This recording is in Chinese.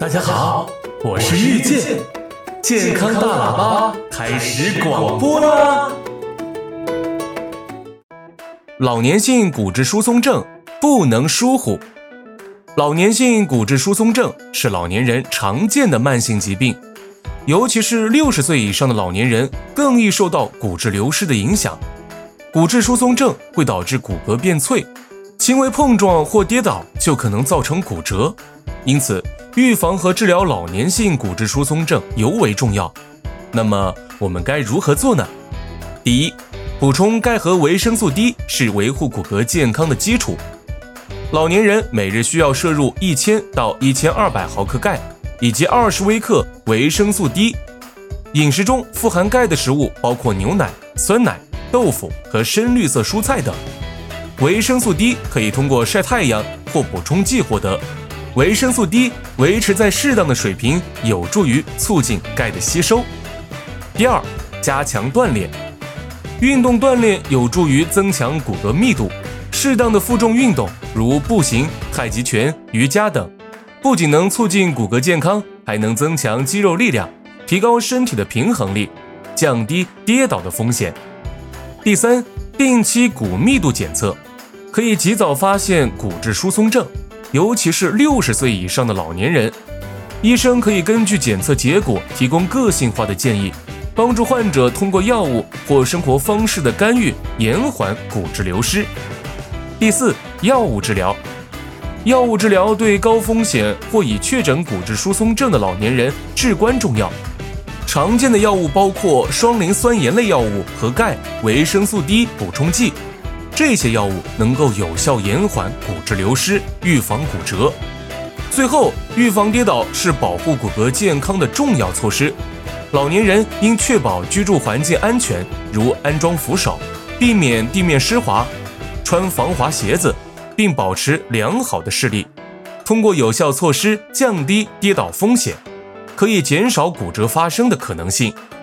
大家好，我是遇见，健康大喇叭开始广播啦！老年性骨质疏松症不能疏忽。老年性骨质疏松症是老年人常见的慢性疾病，尤其是60岁以上的老年人更易受到骨质流失的影响。骨质疏松症会导致骨骼变脆，轻微碰撞或跌倒就可能造成骨折，因此预防和治疗老年性骨质疏松症尤为重要。那么我们该如何做呢？第一，补充钙和维生素 D 是维护骨骼健康的基础。老年人每日需要摄入1000到1200毫克钙，以及20微克维生素 D。饮食中富含钙的食物包括牛奶、酸奶、豆腐和深绿色蔬菜等。维生素 D 可以通过晒太阳或补充剂获得。维生素 D 维持在适当的水平，有助于促进钙的吸收。第二，加强锻炼。运动锻炼有助于增强骨骼密度，适当的负重运动，如步行、太极拳、瑜伽等，不仅能促进骨骼健康，还能增强肌肉力量，提高身体的平衡力，降低跌倒的风险。第三，定期骨密度检测，可以及早发现骨质疏松症，尤其是60岁以上的老年人。医生可以根据检测结果提供个性化的建议，帮助患者通过药物或生活方式的干预延缓骨质流失。第四，药物治疗。药物治疗对高风险或已确诊骨质疏松症的老年人至关重要。常见的药物包括双磷酸盐类药物和钙、维生素 D 补充剂，这些药物能够有效延缓骨质流失，预防骨折。最后，预防跌倒是保护骨骼健康的重要措施。老年人应确保居住环境安全，如安装扶手，避免地面湿滑，穿防滑鞋子，并保持良好的视力。通过有效措施降低跌倒风险，可以减少骨折发生的可能性。